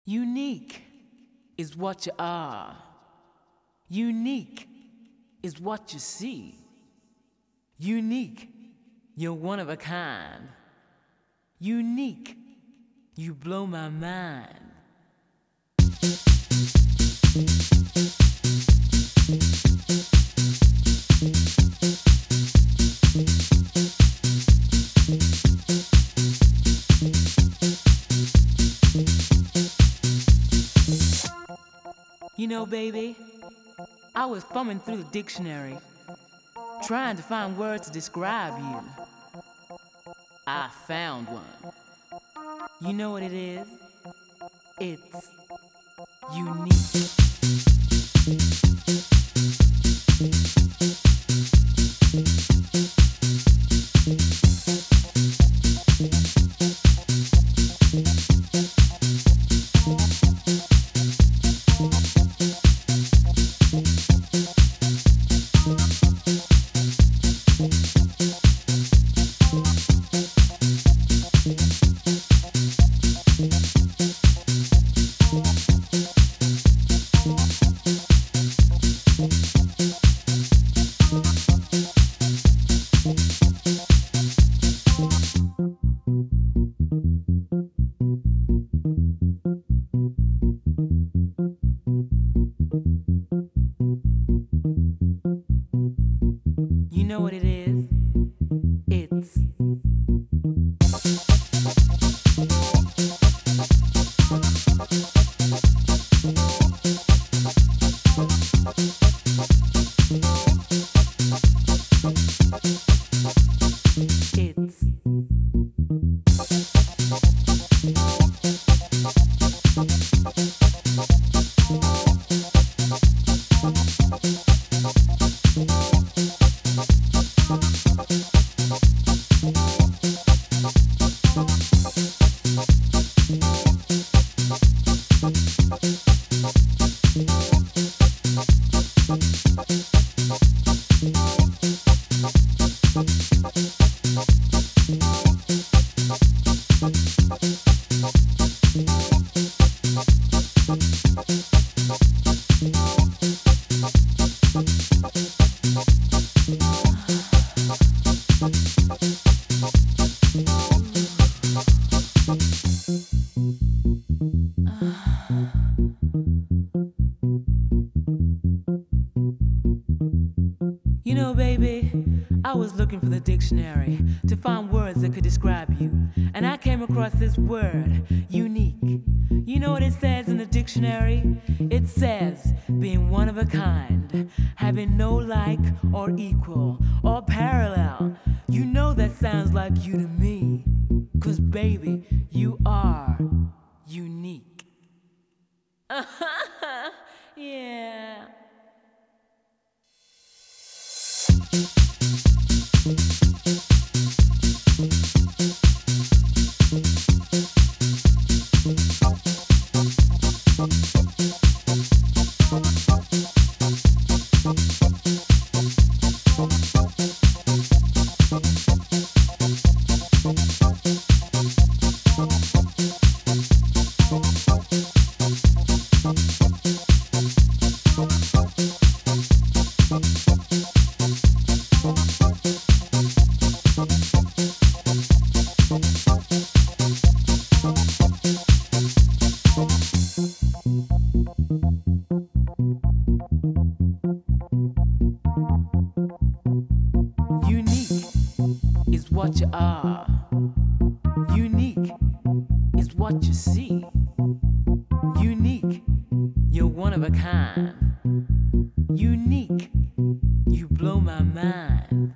Unique is what you are. Unique is what you see. Unique, you're one of a kind. Unique, you blow my mind. You know, baby, I was thumbing through the dictionary, trying to find words to describe you. I found one. You know what it is? It's unique. You know what it is? It's You know, baby, I was looking for the dictionary to find words that could describe you, and I came across this word, unique. You know what it says in the dictionary? It says, being one of a kind, having no like or equal or parallel. You know that sounds like you to me, 'cause baby, you are unique. Yeah. Unique is what you are. Unique is what you see. Unique, you're one of a kind. Unique, you blow my mind.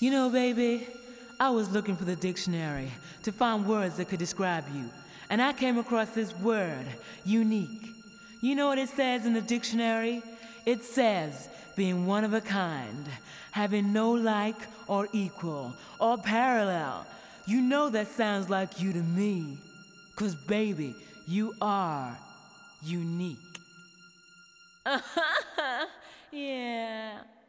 You know, baby, I was looking for the dictionary to find words that could describe you, and I came across this word, unique. You know what it says in the dictionary? It says, being one of a kind, having no like or equal or parallel. You know that sounds like you to me. 'Cause baby, you are unique. Yeah.